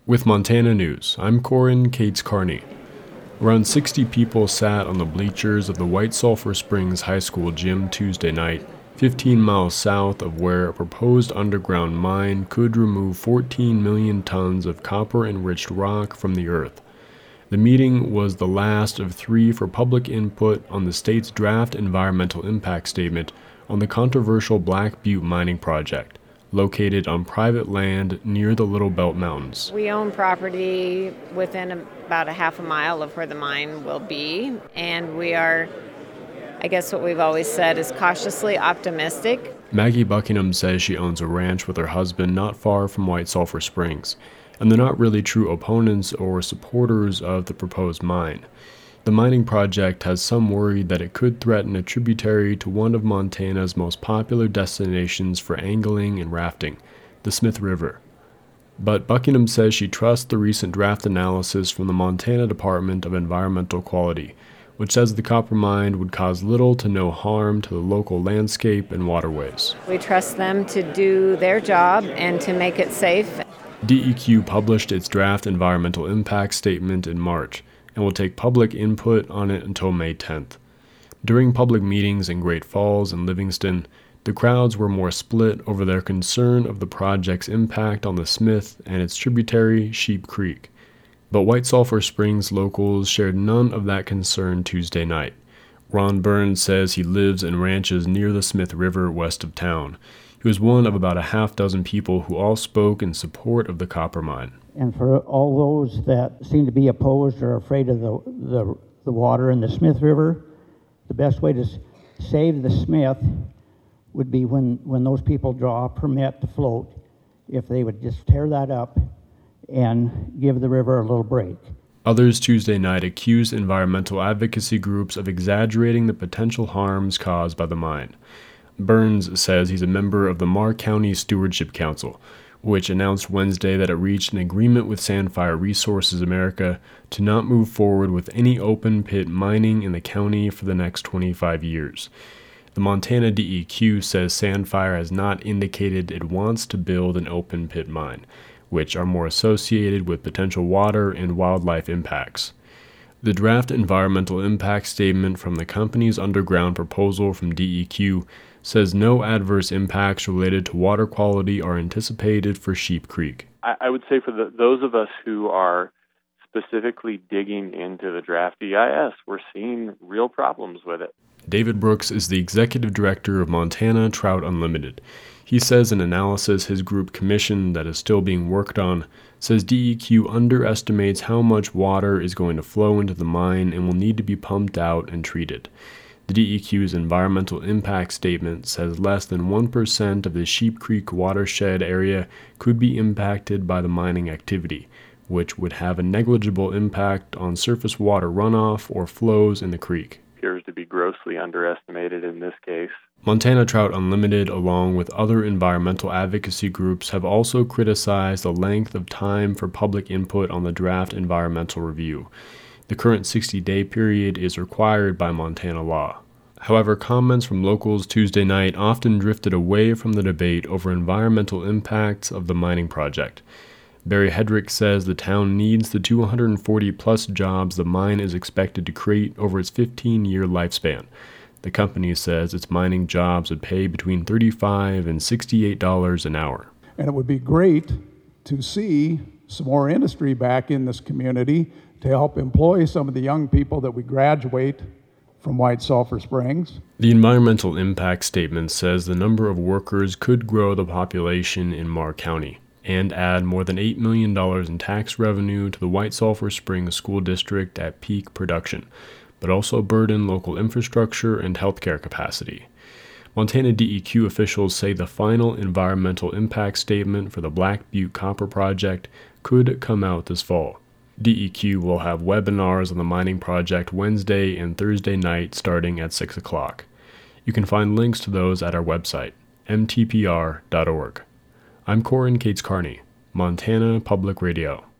With Montana News, I'm Corin Cates Carney. Around 60 people sat on the bleachers of the White Sulphur Springs High School gym Tuesday night, 15 miles south of where a proposed underground mine could remove 14 million tons of copper-enriched rock from the earth. The meeting was the last of 3 for public input on the state's draft environmental impact statement on the controversial Black Butte mining project, located on private land near the Little Belt Mountains. We own property within about a half a mile of where the mine will be, and we are, I guess what we've always said is cautiously optimistic. Maggie Buckingham says she owns a ranch with her husband not far from White Sulphur Springs, and they're not really true opponents or supporters of the proposed mine. The mining project has some worried that it could threaten a tributary to one of Montana's most popular destinations for angling and rafting, the Smith River. But Buckingham says she trusts the recent draft analysis from the Montana Department of Environmental Quality, which says the copper mine would cause little to no harm to the local landscape and waterways. We trust them to do their job and to make it safe. DEQ published its draft environmental impact statement in March, and will take public input on it until May 10th. During public meetings in Great Falls and Livingston, the crowds were more split over their concern of the project's impact on the Smith and its tributary, Sheep Creek. But White Sulphur Springs locals shared none of that concern Tuesday night. Ron Burns says he lives and ranches near the Smith River west of town. He was one of about a half dozen people who all spoke in support of the copper mine. And for all those that seem to be opposed or afraid of the water in the Smith River, the best way to save the Smith would be when those people draw a permit to float, if they would just tear that up and give the river a little break. Others Tuesday night accused environmental advocacy groups of exaggerating the potential harms caused by the mine. Burns says he's a member of the Marr County Stewardship Council, which announced Wednesday that it reached an agreement with Sandfire Resources America to not move forward with any open pit mining in the county for the next 25 years. The Montana DEQ says Sandfire has not indicated it wants to build an open pit mine, which are more associated with potential water and wildlife impacts. The draft environmental impact statement from the company's underground proposal from DEQ says no adverse impacts related to water quality are anticipated for Sheep Creek. I would say for those of us who are specifically digging into the draft EIS, we're seeing real problems with it. David Brooks is the executive director of Montana Trout Unlimited. He says an analysis his group commissioned that is still being worked on says DEQ underestimates how much water is going to flow into the mine and will need to be pumped out and treated. The DEQ's environmental impact statement says less than 1% of the Sheep Creek watershed area could be impacted by the mining activity, which would have a negligible impact on surface water runoff or flows in the creek. Appears to be grossly underestimated in this case. Montana Trout Unlimited, along with other environmental advocacy groups, have also criticized the length of time for public input on the draft environmental review. The current 60-day period is required by Montana law. However, comments from locals Tuesday night often drifted away from the debate over environmental impacts of the mining project. Barry Hedrick says the town needs the 240-plus jobs the mine is expected to create over its 15-year lifespan. The company says its mining jobs would pay between $35 and $68 an hour. And it would be great to see some more industry back in this community to help employ some of the young people that we graduate from White Sulphur Springs. The environmental impact statement says the number of workers could grow the population in Marr County and add more than $8 million in tax revenue to the White Sulphur Springs School District at peak production, but also burden local infrastructure and healthcare capacity. Montana DEQ officials say the final environmental impact statement for the Black Butte Copper Project could come out this fall. DEQ will have webinars on the mining project Wednesday and Thursday night starting at 6 o'clock. You can find links to those at our website, mtpr.org. I'm Corin Cates Carney, Montana Public Radio.